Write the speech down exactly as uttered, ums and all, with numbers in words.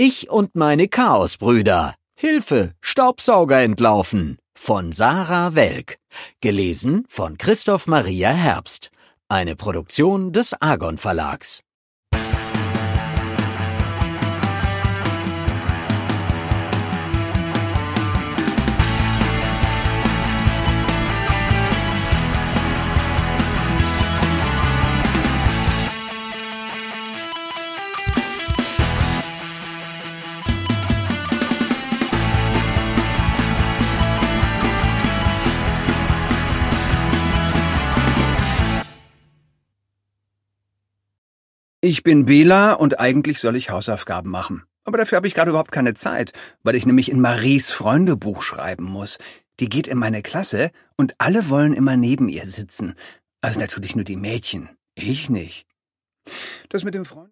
Ich und meine Chaosbrüder. Hilfe, Staubsauger entlaufen. Von Sarah Welk. Gelesen von Christoph Maria Herbst. Eine Produktion des Argon Verlags. Ich bin Bela und eigentlich soll ich Hausaufgaben machen. Aber dafür habe ich gerade überhaupt keine Zeit, weil ich nämlich in Maries Freundebuch schreiben muss. Die geht in meine Klasse und alle wollen immer neben ihr sitzen. Also natürlich nur die Mädchen. Ich nicht. Das mit dem Freund...